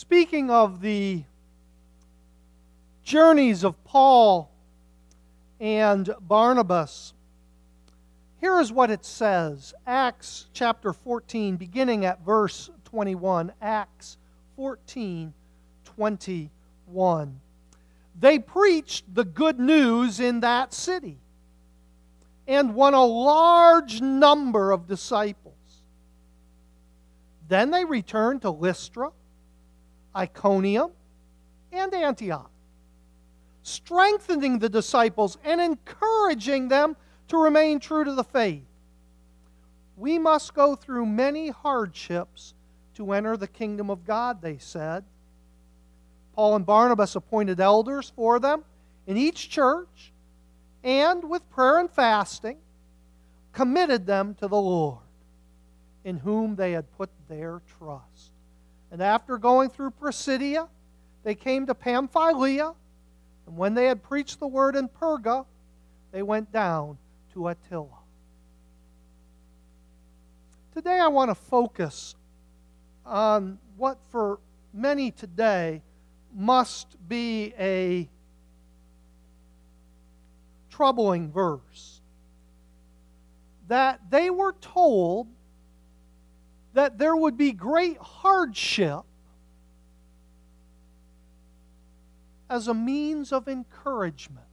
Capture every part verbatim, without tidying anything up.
Speaking of the journeys of Paul and Barnabas, here is what it says. Acts chapter fourteen, beginning at verse twenty-one. Acts fourteen, twenty-one. They preached the good news in that city and won a large number of disciples. Then they returned to Lystra, Iconium, and Antioch, strengthening the disciples and encouraging them to remain true to the faith. We must go through many hardships to enter the kingdom of God, they said. Paul and Barnabas appointed elders for them in each church, and with prayer and fasting, committed them to the Lord, in whom they had put their trust. And after going through Pisidia, they came to Pamphylia, and when they had preached the word in Perga, they went down to Attila. Today I want to focus on what for many today must be a troubling verse. That they were told that there would be great hardship as a means of encouragement.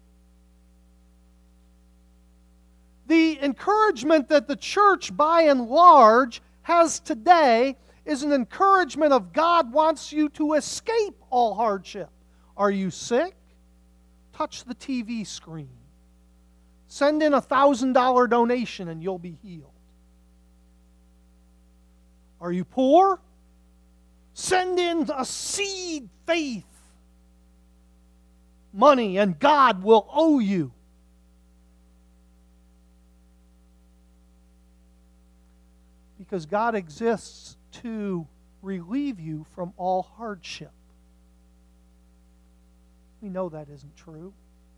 The encouragement that the church, by and large, has today is an encouragement of God wants you to escape all hardship. Are you sick? Touch the T V screen. Send in a one thousand dollars donation and you'll be healed. Are you poor? Send in a seed faith money and God will owe you. Because God exists to relieve you from all hardship. We know that isn't true.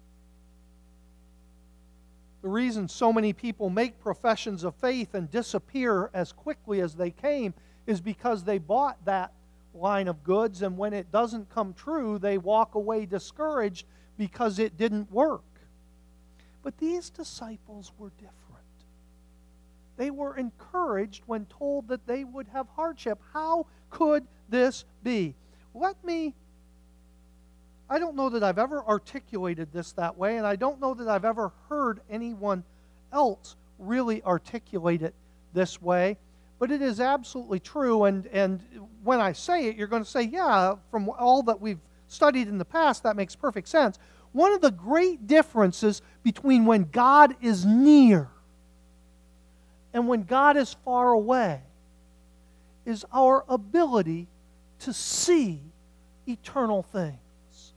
The reason so many people make professions of faith and disappear as quickly as they came is because they bought that line of goods, and when it doesn't come true, they walk away discouraged because it didn't work. But these disciples were different. They were encouraged when told that they would have hardship. How could this be? Let me, I don't know that I've ever articulated this that way, and I don't know that I've ever heard anyone else really articulate it this way, but it is absolutely true, and, and when I say it, you're going to say, yeah, from all that we've studied in the past, that makes perfect sense. One of the great differences between when God is near and when God is far away is our ability to see eternal things.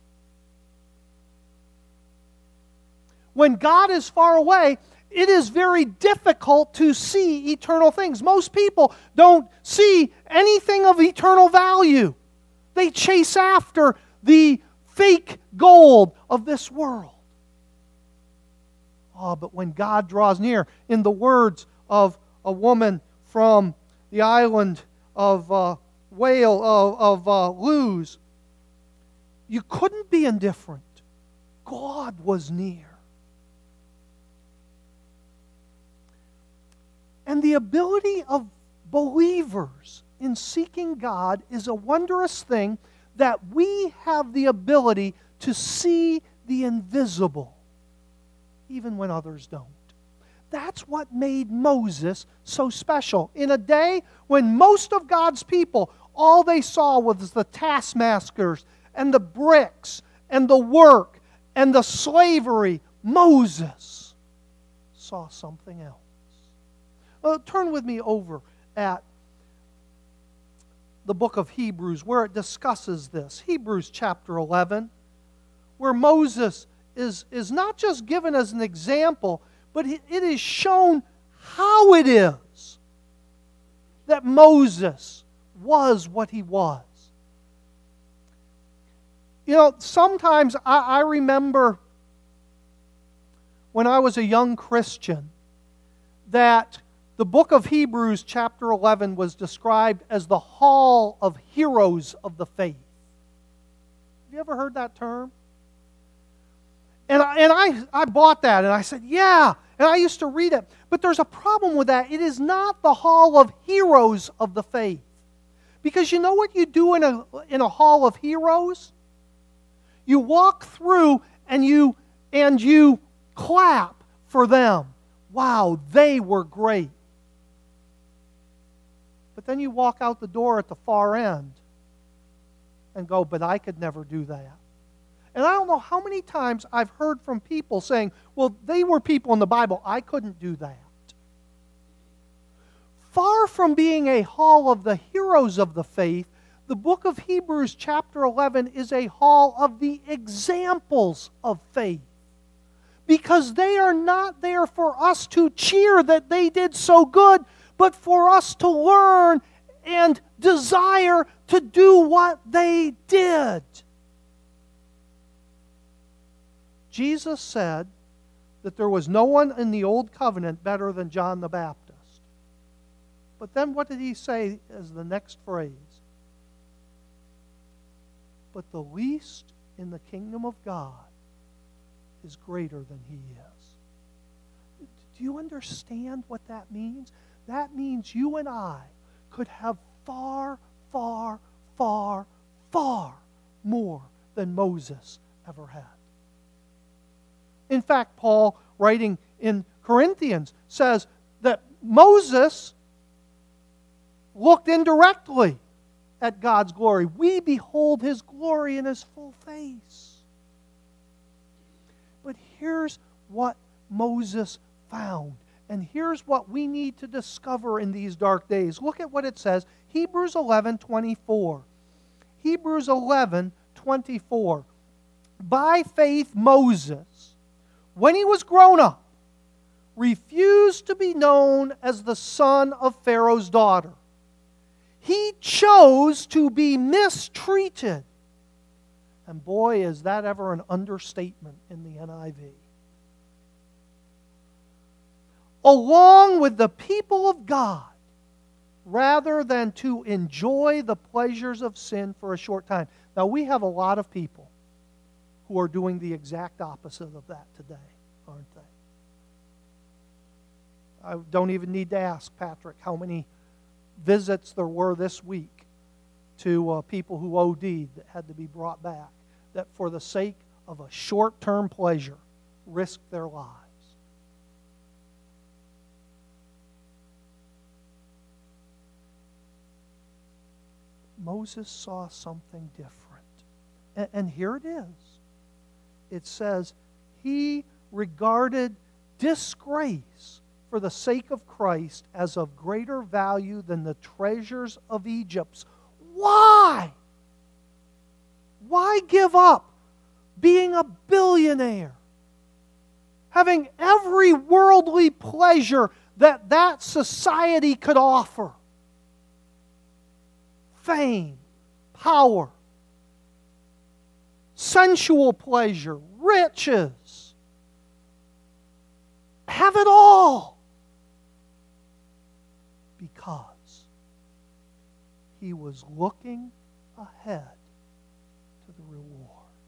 When God is far away, it is very difficult to see eternal things. Most people don't see anything of eternal value. They chase after the fake gold of this world. Oh, but when God draws near, in the words of a woman from the island of uh, Whale, of, of uh, Lewes, you couldn't be indifferent. God was near. And the ability of believers in seeking God is a wondrous thing, that we have the ability to see the invisible, even when others don't. That's what made Moses so special. In a day when most of God's people, all they saw was the taskmasters and the bricks and the work and the slavery, Moses saw something else. Well, turn with me over at the book of Hebrews, where it discusses this. Hebrews chapter eleven, where Moses is, is not just given as an example, but it is shown how it is that Moses was what he was. You know, sometimes I, I remember when I was a young Christian that The book of Hebrews, chapter eleven, was described as the hall of heroes of the faith. Have you ever heard that term? And I, and I, I bought that, and I said, yeah, and I used to read it. But there's a problem with that. It is not the hall of heroes of the faith. Because you know what you do in a, in a hall of heroes? You walk through and you, and you clap for them. Wow, they were great. But then you walk out the door at the far end and go, but I could never do that. And I don't know how many times I've heard from people saying, well, they were people in the Bible. I couldn't do that. Far from being a hall of the heroes of the faith, the book of Hebrews chapter eleven is a hall of the examples of faith. Because they are not there for us to cheer that they did so good, but for us to learn and desire to do what they did. Jesus said that there was no one in the Old Covenant better than John the Baptist. But then what did he say as the next phrase? But the least in the kingdom of God is greater than he is. Do you understand what that means? That means you and I could have far, far, far, far more than Moses ever had. In fact, Paul, writing in Corinthians, says that Moses looked indirectly at God's glory. We behold his glory in his full face. But here's what Moses found. And here's what we need to discover in these dark days. Look at what it says. Hebrews eleven twenty-four. Hebrews eleven twenty-four. By faith Moses, when he was grown up, refused to be known as the son of Pharaoh's daughter. He chose to be mistreated. And boy, is that ever an understatement in the N I V. Along with the people of God, rather than to enjoy the pleasures of sin for a short time. Now, we have a lot of people who are doing the exact opposite of that today, aren't they? I don't even need to ask Patrick how many visits there were this week to uh, people who O D'd that had to be brought back, that for the sake of a short-term pleasure risked their lives. Moses saw something different. And, and here it is. It says, he regarded disgrace for the sake of Christ as of greater value than the treasures of Egypt. Why? Why give up being a billionaire? Having every worldly pleasure that that society could offer. Fame, power, sensual pleasure, riches. Have it all. Because he was looking ahead to the reward.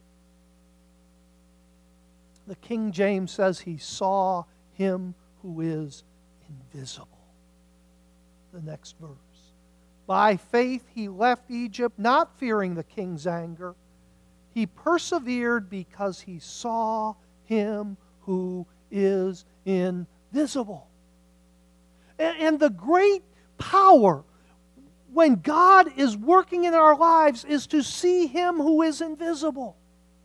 The King James says he saw him who is invisible. The next verse. By faith he left Egypt, not fearing the king's anger. He persevered because he saw him who is invisible. And the great power when God is working in our lives is to see him who is invisible.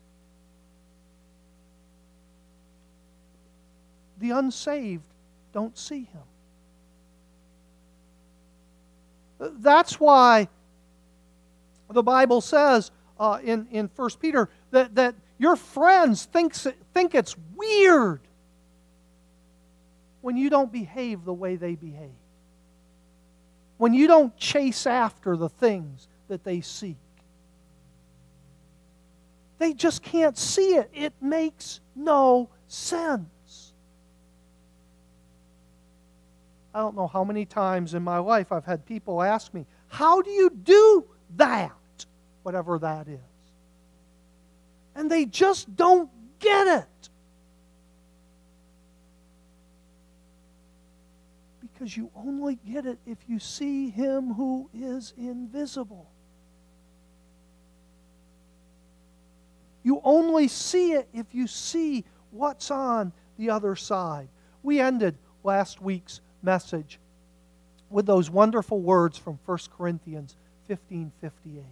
The unsaved don't see him. That's why the Bible says uh, in, in First Peter that, that your friends thinks, think it's weird when you don't behave the way they behave. When you don't chase after the things that they seek. They just can't see it. It makes no sense. I don't know how many times in my life I've had people ask me, how do you do that? Whatever that is. And they just don't get it. Because you only get it if you see Him who is invisible. You only see it if you see what's on the other side. We ended last week's message with those wonderful words from First Corinthians fifteen fifty-eight.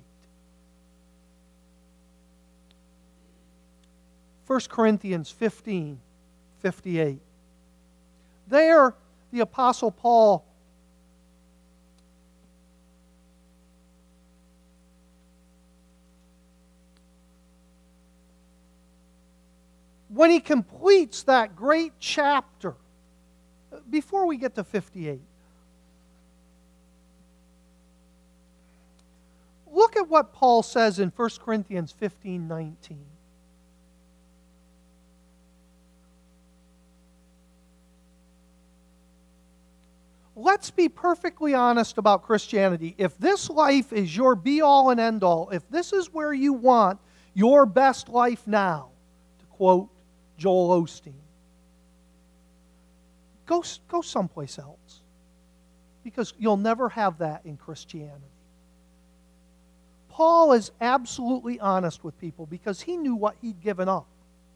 First Corinthians fifteen fifty-eight. There, the Apostle Paul when he completes that great chapter, before we get to fifty-eight, look at what Paul says in First Corinthians fifteen nineteen. Let's be perfectly honest about Christianity. If this life is your be-all and end-all, if this is where you want your best life now, to quote Joel Osteen, go, go someplace else. Because you'll never have that in Christianity. Paul is absolutely honest with people because he knew what he'd given up.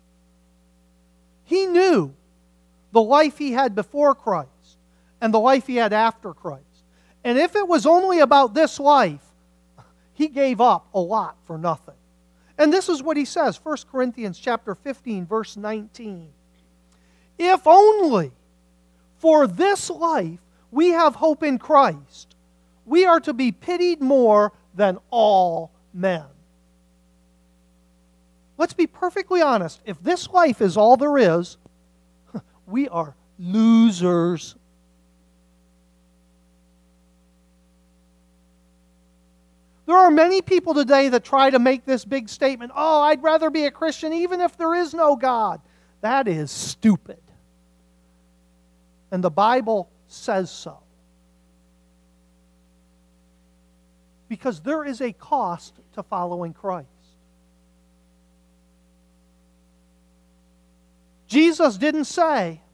He knew the life he had before Christ and the life he had after Christ. And if it was only about this life, he gave up a lot for nothing. And this is what he says, First Corinthians chapter fifteen, verse nineteen. If only for this life we have hope in Christ, we are to be pitied more than all men. Let's be perfectly honest. If this life is all there is, we are losers. There are many people today that try to make this big statement, oh, I'd rather be a Christian even if there is no God. That is stupid. And the Bible says so. Because there is a cost to following Christ. Jesus didn't say,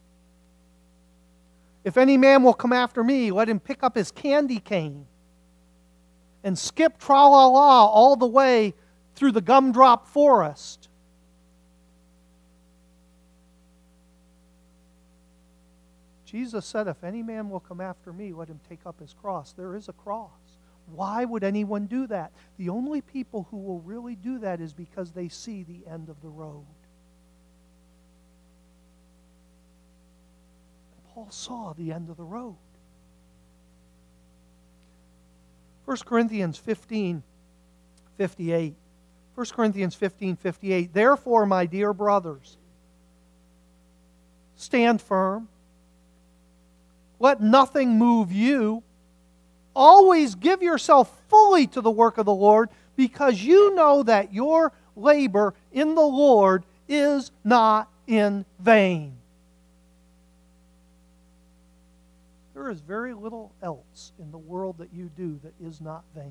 if any man will come after me, let him pick up his candy cane and skip tra-la-la all the way through the gumdrop forest. Jesus said, if any man will come after me, let him take up his cross. There is a cross. Why would anyone do that? The only people who will really do that is because they see the end of the road. Paul saw the end of the road. First Corinthians fifteen fifty-eight. First Corinthians fifteen fifty-eight. Therefore, my dear brothers, stand firm. Let nothing move you. Always give yourself fully to the work of the Lord, because you know that your labor in the Lord is not in vain. There is very little else in the world that you do that is not vain.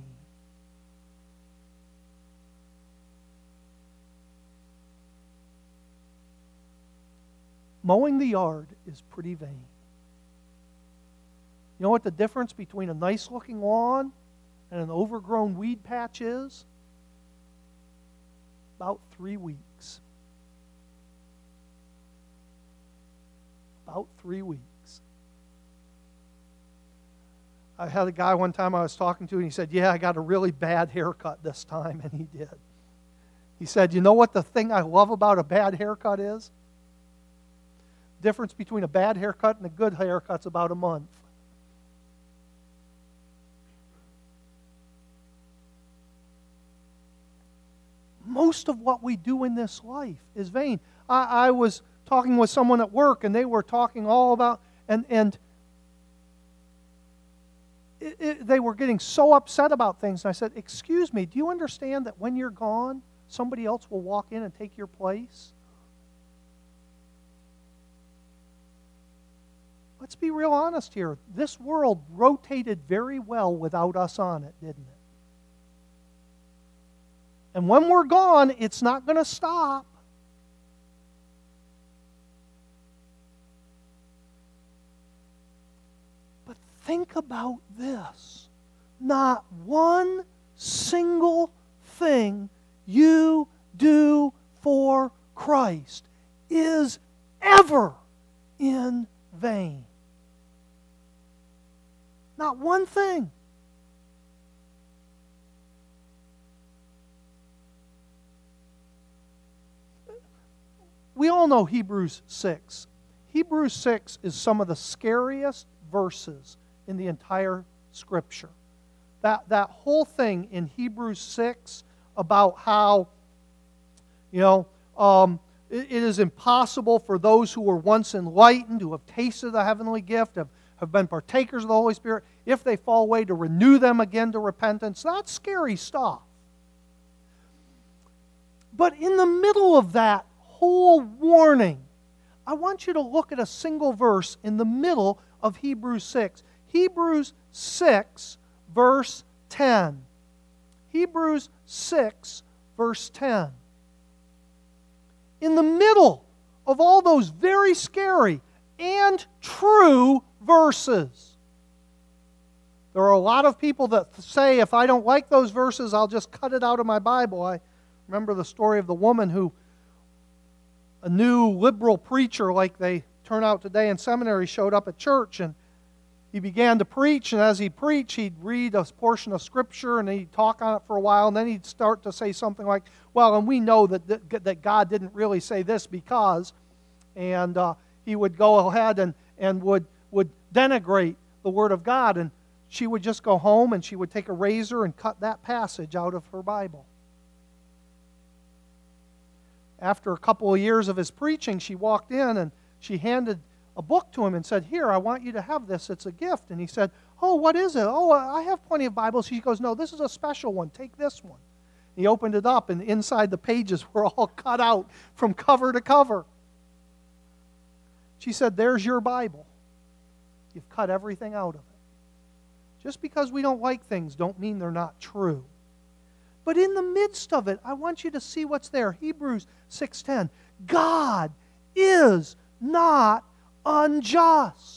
Mowing the yard is pretty vain. You know what the difference between a nice-looking lawn and an overgrown weed patch is? About three weeks. About three weeks. I had a guy one time I was talking to, and he said, yeah, I got a really bad haircut this time, and he did. He said, you know what the thing I love about a bad haircut is? The difference between a bad haircut and a good haircut's about a month. Most of what we do in this life is vain. I, I was talking with someone at work, and they were talking all about, and, and it, it, they were getting so upset about things. And I said, excuse me, do you understand that when you're gone, somebody else will walk in and take your place? let's be real honest here. This world rotated very well without us on it, didn't it? And when we're gone, it's not going to stop. But think about this. Not one single thing you do for Christ is ever in vain. Not one thing. We all know Hebrews six. Hebrews six is some of the scariest verses in the entire Scripture. That, that whole thing in Hebrews six about how, you know, um, it, it is impossible for those who were once enlightened, who have tasted the heavenly gift, have, have been partakers of the Holy Spirit, if they fall away, to renew them again to repentance. That's scary stuff. But in the middle of that whole warning, I want you to look at a single verse in the middle of Hebrews six. Hebrews six, verse ten. Hebrews six, verse ten. In the middle of all those very scary and true verses, there are a lot of people that say, if I don't like those verses, I'll just cut it out of my Bible. I remember the story of the woman who, a new liberal preacher like they turn out today in seminary, showed up at church, and he began to preach, and as he preached, he'd read a portion of Scripture, and he'd talk on it for a while, and then he'd start to say something like, well, and we know that, that, that God didn't really say this because, and uh, he would go ahead and, and would, would denigrate the Word of God, and she would just go home, and she would take a razor and cut that passage out of her Bible. After a couple of years of his preaching, she walked in, and she handed a book to him and said, here, I want you to have this. It's a gift. And he said, oh, what is it? Oh, I have plenty of Bibles. He goes, no, this is a special one. Take this one. He opened it up, and inside the pages were all cut out from cover to cover. She said, there's your Bible. You've cut everything out of it. Just because we don't like things don't mean they're not true. But in the midst of it, I want you to see what's there. Hebrews six ten. God is not unjust.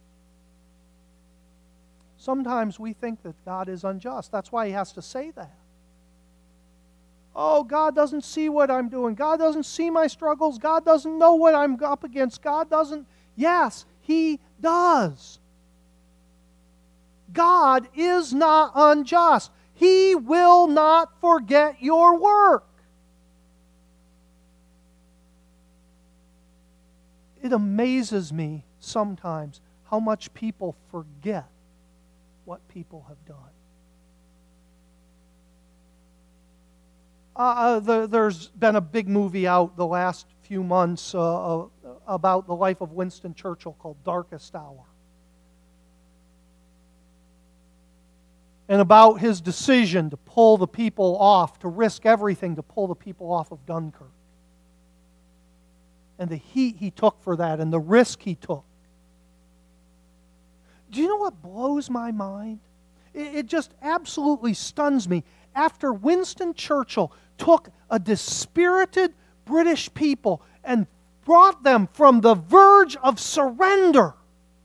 Sometimes we think that God is unjust. That's why He has to say that. Oh, God doesn't see what I'm doing. God doesn't see my struggles. God doesn't know what I'm up against. God doesn't. Yes, He does. God is not unjust. He will not forget your work. It amazes me sometimes how much people forget what people have done. Uh, the, there's been a big movie out the last few months uh, about the life of Winston Churchill called Darkest Hour. And about his decision to pull the people off, to risk everything to pull the people off of Dunkirk. And the heat he took for that and the risk he took. Do you know what blows my mind? It, it just absolutely stuns me. After Winston Churchill took a dispirited British people and brought them from the verge of surrender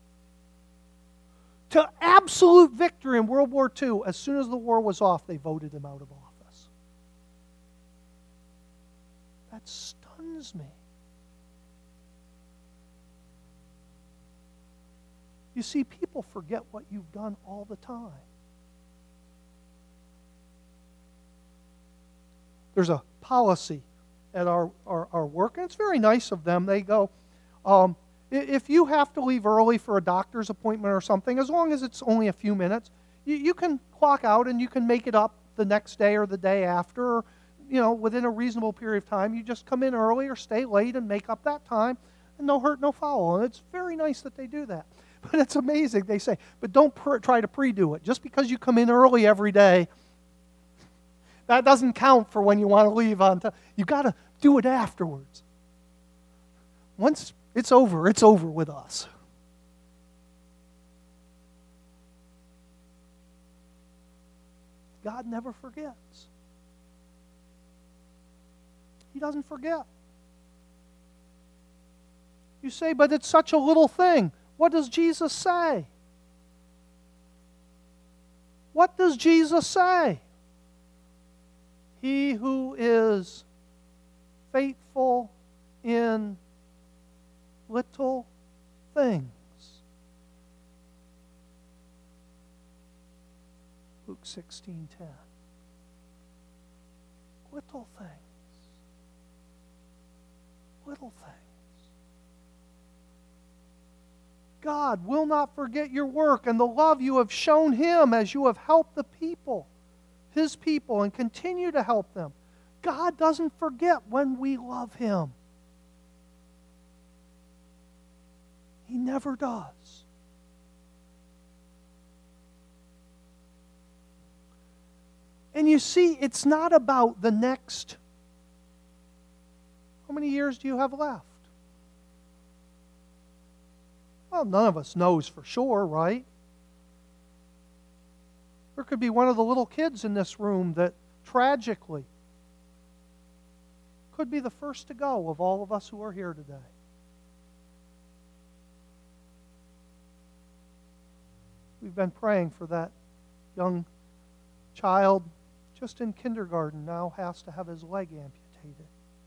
to absolute victory in World War Two, as soon as the war was off, they voted him out of office. That stuns me. You see, people forget what you've done all the time. There's a policy at our, our, our work, and it's very nice of them. They go, um, if you have to leave early for a doctor's appointment or something, as long as it's only a few minutes, you, you can clock out and you can make it up the next day or the day after, or, you know, within a reasonable period of time. You just come in early or stay late and make up that time, and no hurt, no foul. And it's very nice that they do that. But it's amazing. They say, but don't pre- try to pre-do it. Just because you come in early every day, that doesn't count for when you want to leave on time. You've got to do it afterwards. Once it's over, it's over with us. God never forgets. He doesn't forget. You say, but it's such a little thing. What does Jesus say? What does Jesus say? He who is faithful in little things. Luke sixteen ten. Little things. Little things. God will not forget your work and the love you have shown Him as you have helped the people, His people, and continue to help them. God doesn't forget when we love Him. He never does. And you see, it's not about the next. How many years do you have left? Well, none of us knows for sure, right? There could be one of the little kids in this room that tragically could be the first to go of all of us who are here today. We've been praying for that young child just in kindergarten now has to have his leg amputated.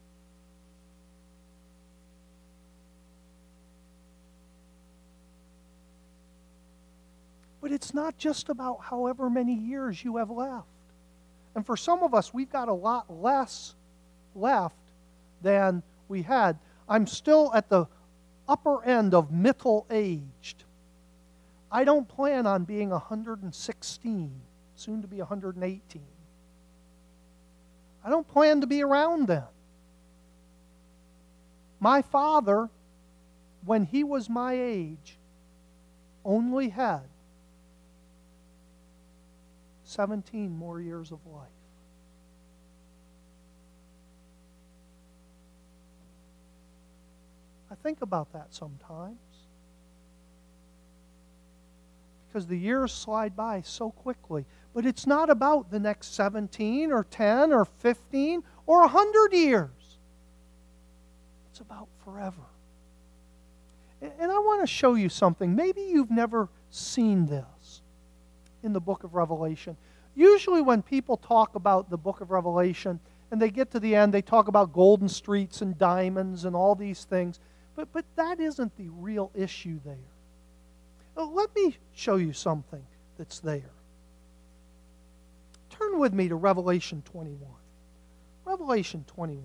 But it's not just about however many years you have left. And for some of us, we've got a lot less left than we had. I'm still at the upper end of middle-aged. I don't plan on being one hundred sixteen, soon to be one hundred eighteen. I don't plan to be around then. My father, when he was my age, only had seventeen more years of life. I think about that sometimes. Because the years slide by so quickly. But it's not about the next seventeen or ten or fifteen or one hundred years. It's about forever. And I want to show you something. Maybe you've never seen this in the book of Revelation. Usually when people talk about the book of Revelation and they get to the end, they talk about golden streets and diamonds and all these things. But, but that isn't the real issue there. Let me show you something that's there. Turn with me to Revelation twenty-one. Revelation twenty-one.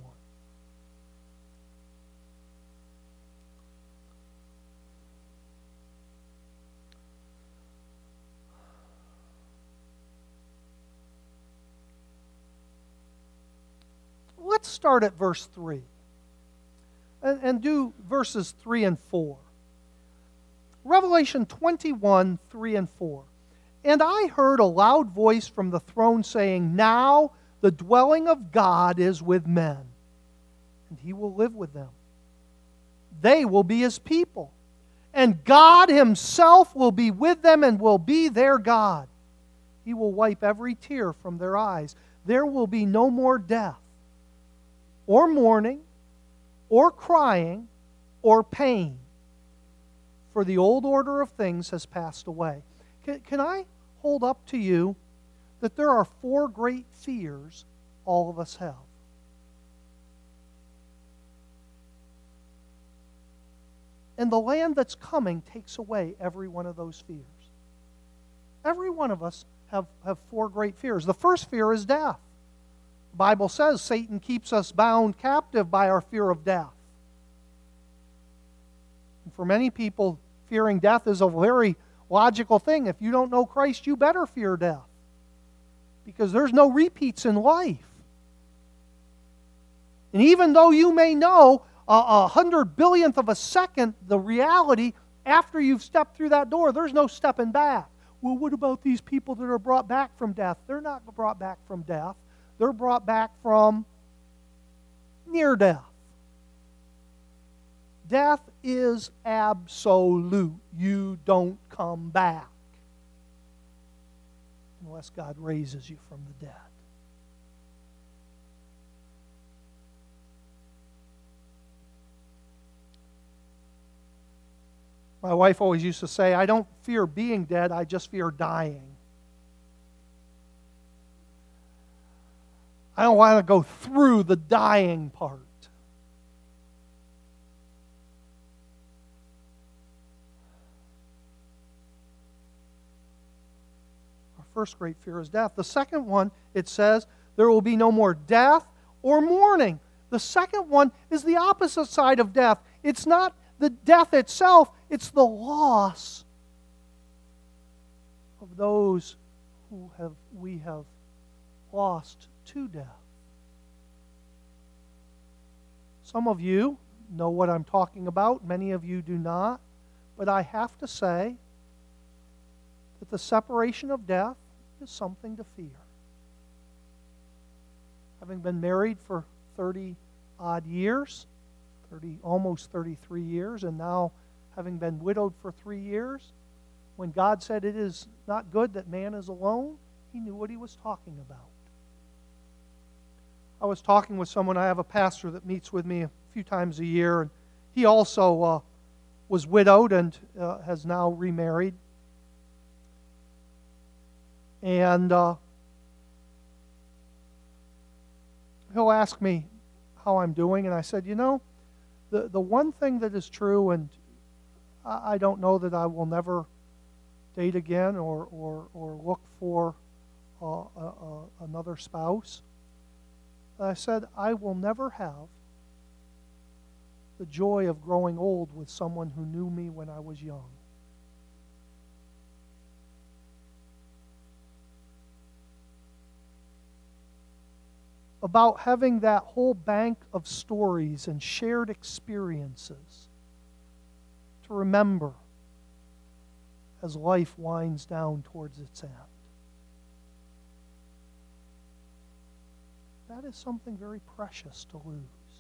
Let's start at verse three and, and do verses three and four. Revelation twenty-one, three and four. And I heard a loud voice from the throne saying, now the dwelling of God is with men, and He will live with them. They will be His people, and God Himself will be with them and will be their God. He will wipe every tear from their eyes. There will be no more death, or mourning, or crying, or pain, for the old order of things has passed away. Can, can I hold up to you that there are four great fears all of us have? And the land that's coming takes away every one of those fears. Every one of us have, have four great fears. The first fear is death. The Bible says Satan keeps us bound captive by our fear of death. And for many people, fearing death is a very logical thing. If you don't know Christ, you better fear death, because there's no repeats in life. And even though you may know a, a hundred billionth of a second the reality, after you've stepped through that door, there's no stepping back. Well, what about these people that are brought back from death? They're not brought back from death. They're brought back from near death. Death is absolute. You don't come back. unless God raises you from the dead. My wife always used to say, I don't fear being dead, I just fear dying. I don't want to go through the dying part. Our first great fear is death. The second one, it says, there will be no more death or mourning. The second one is the opposite side of death. It's not the death itself, it's the loss of those who have we have lost to death. Some of you know what I'm talking about. Many of you do not. But I have to say that the separation of death is something to fear. Having been married for thirty-odd years, thirty, almost thirty-three years, and now having been widowed for three years, when God said it is not good that man is alone, He knew what He was talking about. I was talking with someone, I have a pastor that meets with me a few times a year, and he also uh, was widowed and uh, has now remarried. And uh, he'll ask me how I'm doing, and I said, you know, the, the one thing that is true, and I, I don't know that I will never date again or, or, or look for uh, a, a, another spouse. I said, I will never have the joy of growing old with someone who knew me when I was young. About having that whole bank of stories and shared experiences to remember as life winds down towards its end. That is something very precious to lose.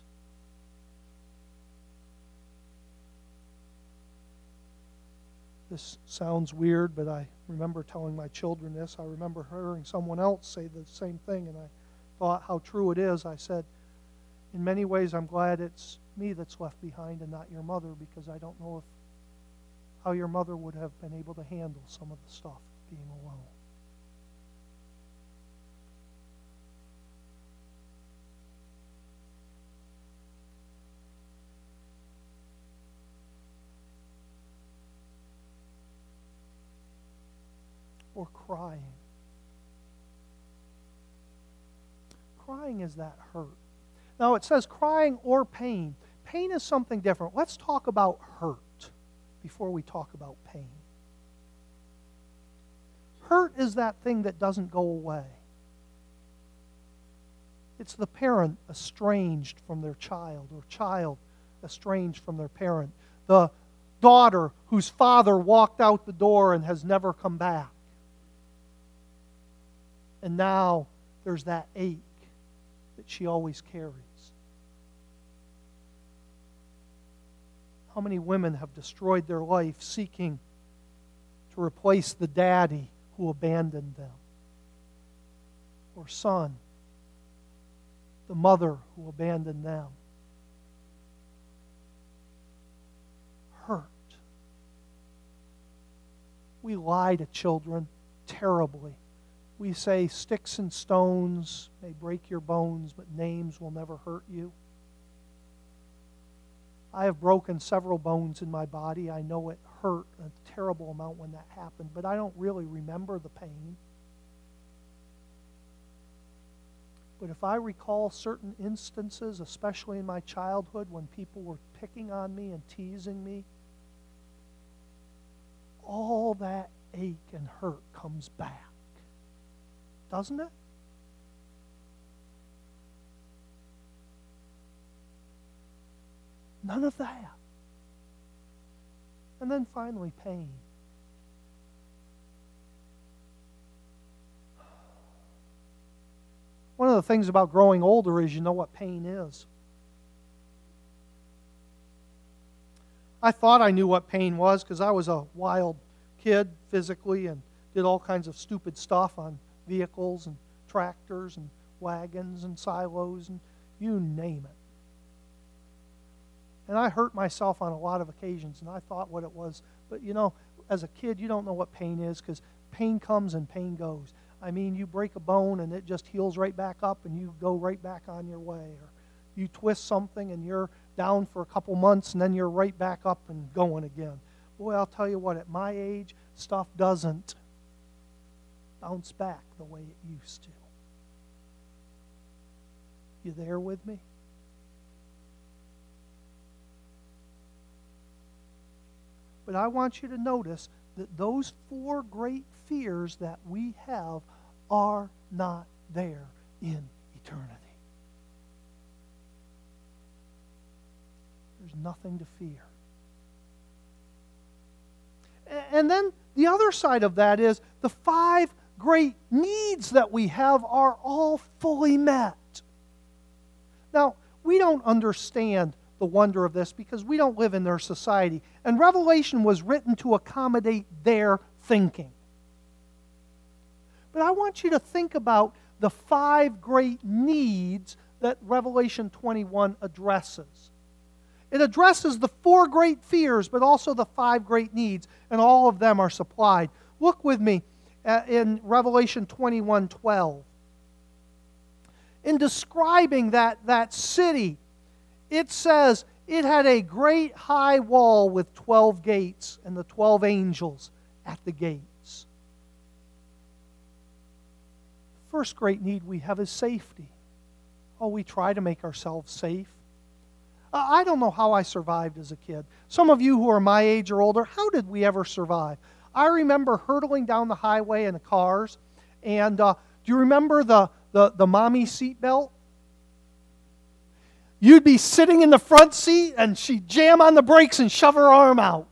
This sounds weird, but I remember telling my children this. I remember hearing someone else say the same thing, and I thought how true it is. I said, in many ways, I'm glad it's me that's left behind and not your mother, because I don't know if how your mother would have been able to handle some of the stuff being alone. Or crying. Crying is that hurt. Now it says crying or pain. Pain is something different. Let's talk about hurt before we talk about pain. Hurt is that thing that doesn't go away. It's the parent estranged from their child, or child estranged from their parent. The daughter whose father walked out the door and has never come back. And now there's that ache that she always carries. How many women have destroyed their life seeking to replace the daddy who abandoned them? Or son, the mother who abandoned them? Hurt. We lie to children terribly. We say sticks and stones may break your bones, but names will never hurt you. I have broken several bones in my body. I know it hurt a terrible amount when that happened, but I don't really remember the pain. But if I recall certain instances, especially in my childhood, when people were picking on me and teasing me, all that ache and hurt comes back. Doesn't it? None of that. And then finally, pain. One of the things about growing older is you know what pain is. I thought I knew what pain was because I was a wild kid physically and did all kinds of stupid stuff on vehicles and tractors and wagons and silos and you name it. And I hurt myself on a lot of occasions, and I thought what it was. But, you know, as a kid, you don't know what pain is because pain comes and pain goes. I mean, you break a bone and it just heals right back up and you go right back on your way. Or you twist something and you're down for a couple months and then you're right back up and going again. Boy, I'll tell you what, at my age, stuff doesn't bounce back the way it used to. You there with me? But I want you to notice that those four great fears that we have are not there in eternity. There's nothing to fear. And then the other side of that is the five great needs that we have are all fully met. Now, we don't understand the wonder of this because we don't live in their society. And Revelation was written to accommodate their thinking. But I want you to think about the five great needs that Revelation twenty-one addresses. It addresses the four great fears, but also the five great needs, and all of them are supplied. Look with me in Revelation twenty-one twelve. In describing that, that city, it says it had a great high wall with twelve gates and the twelve angels at the gates. First great need we have is safety. Oh, we try to make ourselves safe. I don't know how I survived as a kid. Some of you who are my age or older, how did we ever survive? I remember hurtling down the highway in the cars, and uh, do you remember the, the, the mommy seat belt? You'd be sitting in the front seat, and she'd jam on the brakes and shove her arm out.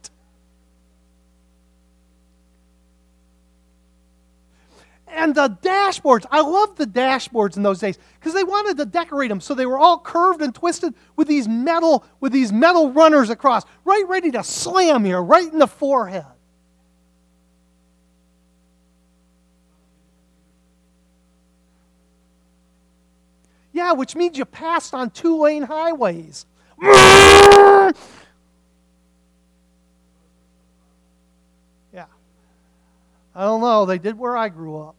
And the dashboards, I loved the dashboards in those days because they wanted to decorate them so they were all curved and twisted with these metal with these metal runners across, right ready to slam you right in the forehead. Yeah, which means you passed on two-lane highways. Yeah. I don't know. They did where I grew up.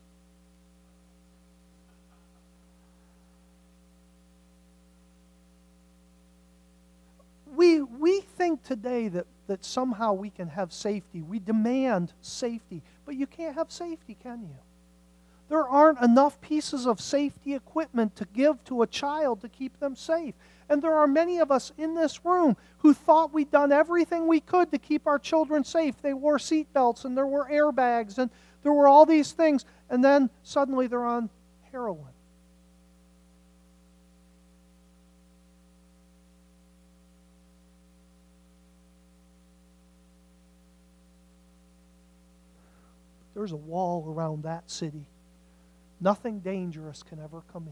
We, we think today that, that somehow we can have safety. We demand safety. But you can't have safety, can you? There aren't enough pieces of safety equipment to give to a child to keep them safe. And there are many of us in this room who thought we'd done everything we could to keep our children safe. They wore seat belts and there were airbags and there were all these things. And then suddenly they're on heroin. There's a wall around that city. Nothing dangerous can ever come in.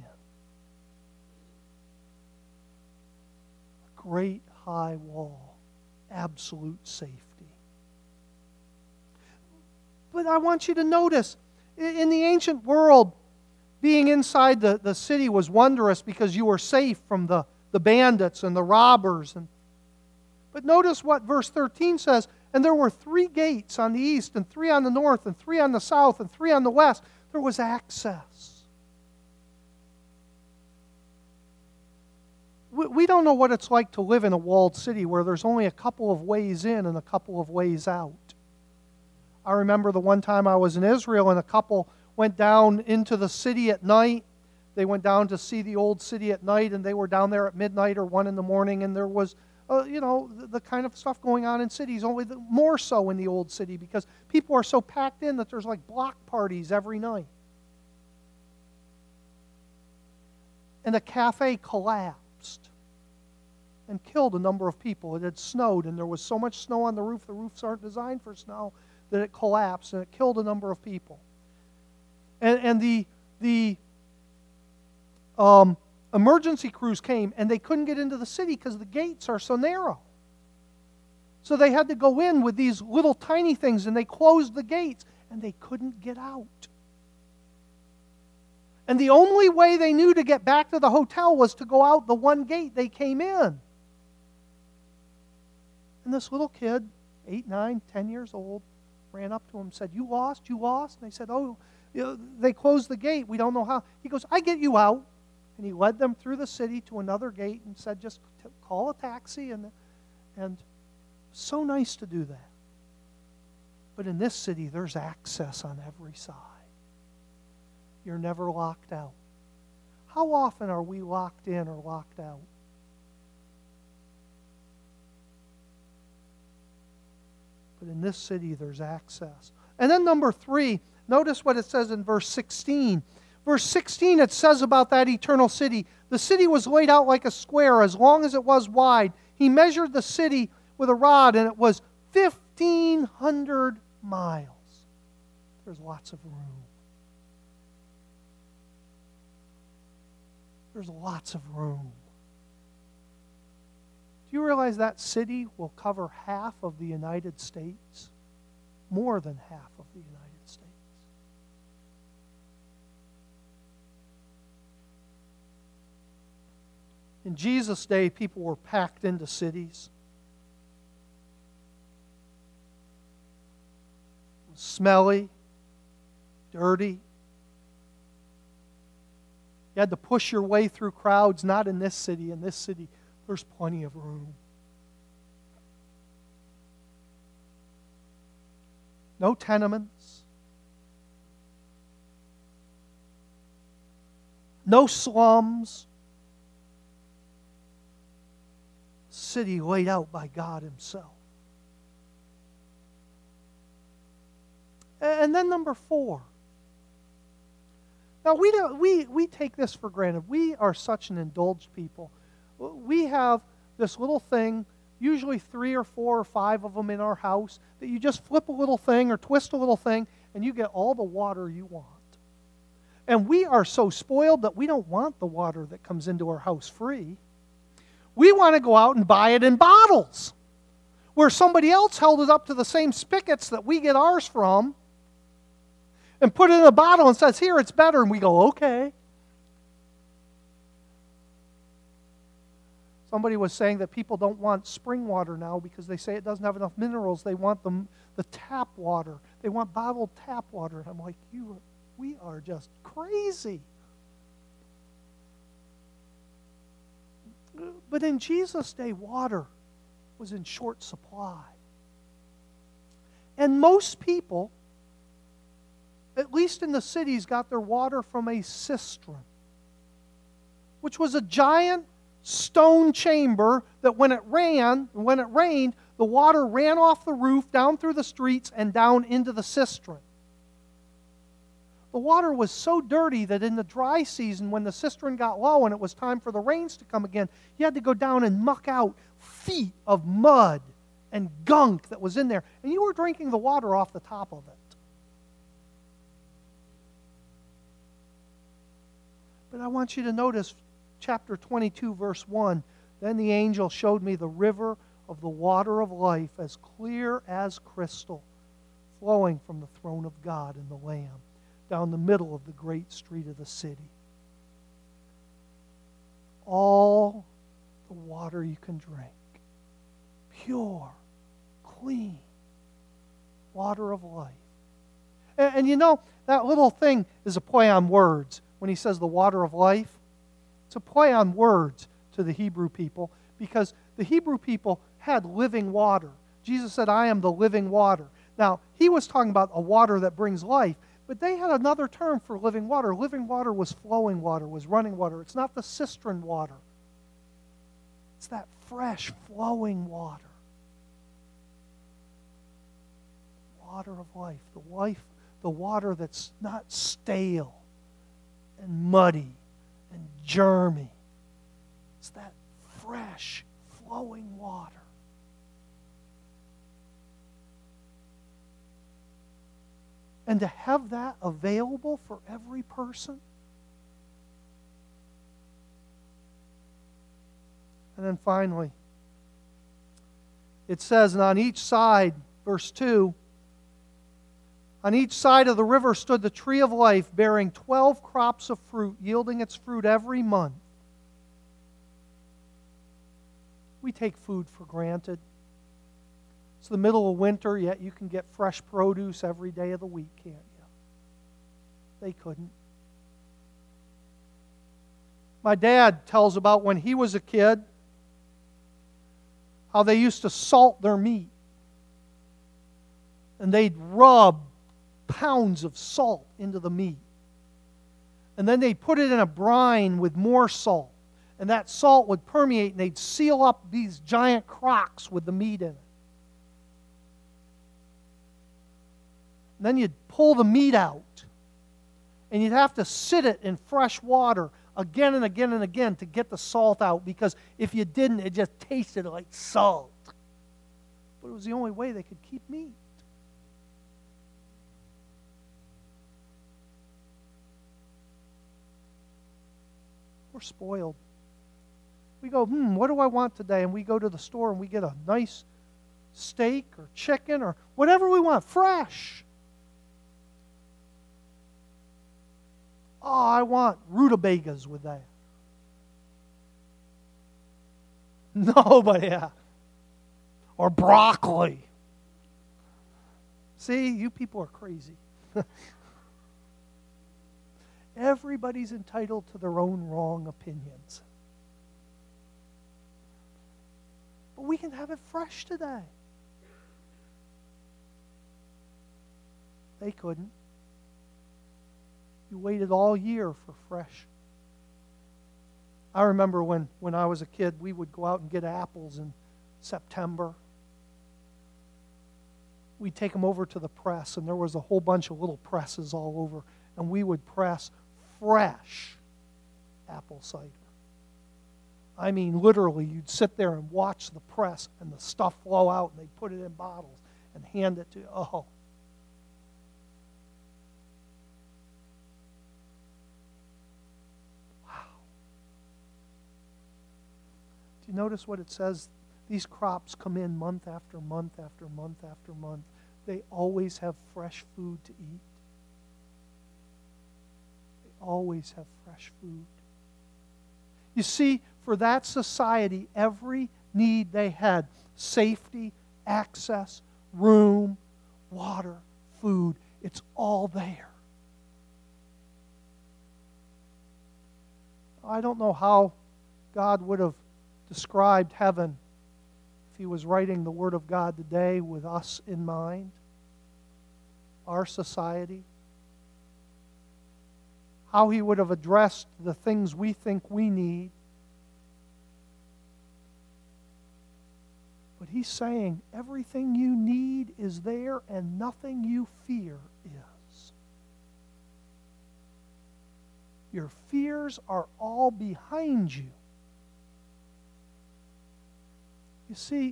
A great high wall. Absolute safety. But I want you to notice, in the ancient world, being inside the, the city was wondrous because you were safe from the, the bandits and the robbers. And, but notice what verse thirteen says, and there were three gates on the east, and three on the north, and three on the south, and three on the west. There was access. We, we don't know what it's like to live in a walled city where there's only a couple of ways in and a couple of ways out. I remember the one time I was in Israel and a couple went down into the city at night. They went down to see the old city at night, and they were down there at midnight or one in the morning, and there was Uh, you know, the, the kind of stuff going on in cities, only the, more so in the old city because people are so packed in that there's like block parties every night. And a cafe collapsed and killed a number of people. It had snowed, and there was so much snow on the roof, the roofs aren't designed for snow, that it collapsed, and it killed a number of people. And, and the, the um, emergency crews came, and they couldn't get into the city because the gates are so narrow. So they had to go in with these little tiny things, and they closed the gates, and they couldn't get out. And the only way they knew to get back to the hotel was to go out the one gate they came in. And this little kid, eight, nine, ten years old, ran up to him and said, "You lost? You lost?" And they said, "Oh, you know, they closed the gate. We don't know how." He goes, "I get you out." And he led them through the city to another gate and said, "Just t- call a taxi." And, and so nice to do that. But in this city, there's access on every side. You're never locked out. How often are we locked in or locked out? But in this city, there's access. And then number three, notice what it says in verse sixteen. Verse sixteen, it says about that eternal city, the city was laid out like a square as long as it was wide. He measured the city with a rod, and it was fifteen hundred miles. There's lots of room. There's lots of room. Do you realize that city will cover half of the United States? More than half of the United States. In Jesus' day, people were packed into cities. It was smelly, dirty. You had to push your way through crowds, not in this city. In this city, there's plenty of room. No tenements. No slums. City laid out by God Himself. And then number four. Now, we, don't, we, we take this for granted. We are such an indulged people. We have this little thing, usually three or four or five of them in our house, that you just flip a little thing or twist a little thing, and you get all the water you want. And we are so spoiled that we don't want the water that comes into our house free. We want to go out and buy it in bottles, where somebody else held it up to the same spigots that we get ours from, and put it in a bottle and says, "Here, it's better." And we go, "Okay." Somebody was saying that people don't want spring water now because they say it doesn't have enough minerals. They want the, the tap water. They want bottled tap water. And I'm like, you, we are just crazy. But in Jesus' day, water was in short supply. And most people, at least in the cities, got their water from a cistern, which was a giant stone chamber that when it ran, when it rained, the water ran off the roof, down through the streets, and down into the cistern. The water was so dirty that in the dry season, when the cistern got low and it was time for the rains to come again, you had to go down and muck out feet of mud and gunk that was in there, and you were drinking the water off the top of it. But I want you to notice chapter twenty-two, verse one. Then the angel showed me the river of the water of life, as clear as crystal, flowing from the throne of God and the Lamb, down the middle of the great street of the city. All the water you can drink. Pure, clean, water of life. And, and you know, that little thing is a play on words. When he says the water of life, it's a play on words to the Hebrew people, because the Hebrew people had living water. Jesus said, "I am the living water." Now, he was talking about a water that brings life, but they had another term for living water. Living water was flowing water, was running water. It's not the cistern water. It's that fresh, flowing water. Water of life. The life, the water that's not stale and muddy and germy. It's that fresh, flowing water. And to have that available for every person. And then finally, it says, and on each side, verse two, On each side of the river stood the tree of life, bearing twelve crops of fruit, yielding its fruit every month. We take food for granted. It's the middle of winter, yet you can get fresh produce every day of the week, can't you? They couldn't. My dad tells about when he was a kid, how they used to salt their meat. And they'd rub pounds of salt into the meat. And then they'd put it in a brine with more salt. And that salt would permeate and they'd seal up these giant crocks with the meat in it. And then you'd pull the meat out. And you'd have to sit it in fresh water again and again and again to get the salt out, because if you didn't, it just tasted like salt. But it was the only way they could keep meat. We're spoiled. We go, hmm, what do I want today? And we go to the store and we get a nice steak or chicken or whatever we want, fresh. Oh, I want rutabagas with that. No, but yeah. Or broccoli. See, you people are crazy. Everybody's entitled to their own wrong opinions. But we can have it fresh today. They couldn't. You waited all year for fresh. I remember when, when I was a kid, we would go out and get apples in September. We'd take them over to the press, and there was a whole bunch of little presses all over, and we would press fresh apple cider. I mean, literally, you'd sit there and watch the press and the stuff flow out, and they'd put it in bottles and hand it to you. Oh. Wow. Do you notice what it says? These crops come in month after month after month after month. They always have fresh food to eat. Always have fresh food. You see, for that society, every need they had, safety, access, room, water, food, it's all there. I don't know how God would have described heaven if He was writing the Word of God today with us in mind, our society. How He would have addressed the things we think we need. But He's saying everything you need is there and nothing you fear is. Your fears are all behind you. You see,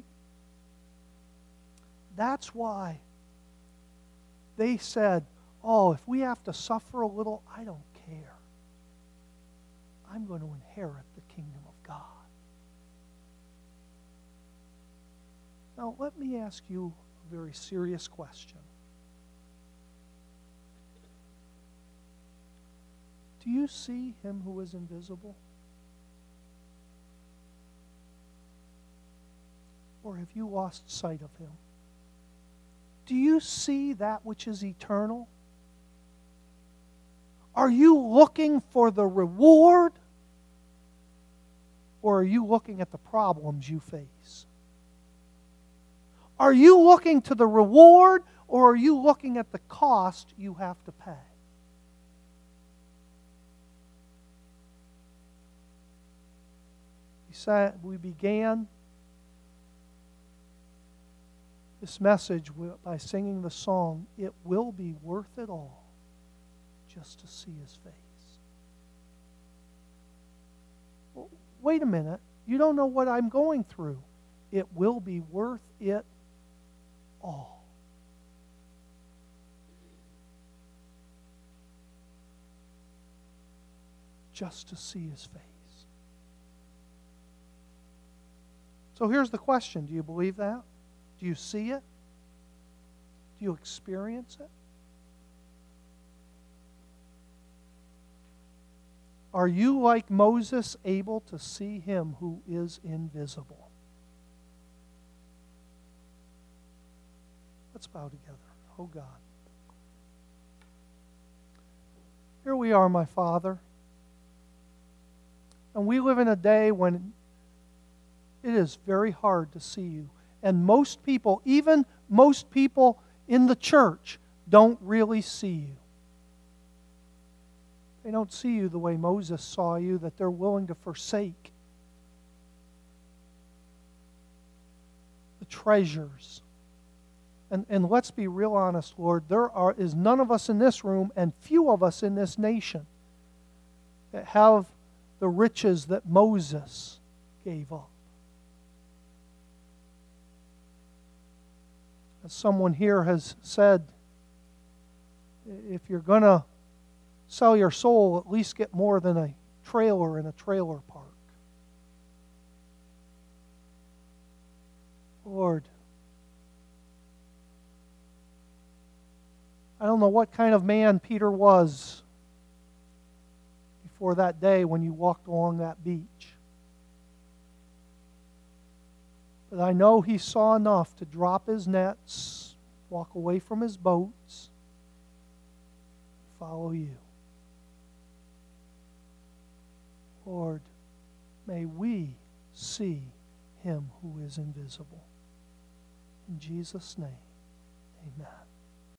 that's why they said, oh, if we have to suffer a little, I don't care. I'm going to inherit the kingdom of God. Now, let me ask you a very serious question. Do you see Him who is invisible? Or have you lost sight of Him? Do you see that which is eternal? Are you looking for the reward? Or are you looking at the problems you face? Are you looking to the reward, or are you looking at the cost you have to pay? We said, we began this message by singing the song, "It will be worth it all just to see His face." Well, wait a minute. You don't know what I'm going through. It will be worth it all. Just to see His face. So here's the question. Do you believe that? Do you see it? Do you experience it? Are you, like Moses, able to see him who is invisible? Let's bow together. Oh God. Here we are, my Father. And we live in a day when it is very hard to see you. And most people, even most people in the church, don't really see you. They don't see you the way Moses saw you, that they're willing to forsake the treasures. And, and let's be real honest, Lord, there are, is none of us in this room and few of us in this nation that have the riches that Moses gave up. As someone here has said, if you're going to sell your soul, at least get more than a trailer in a trailer park. Lord, I don't know what kind of man Peter was before that day when you walked along that beach. But I know he saw enough to drop his nets, walk away from his boats, follow you. Lord, may we see him who is invisible. In Jesus' name, amen.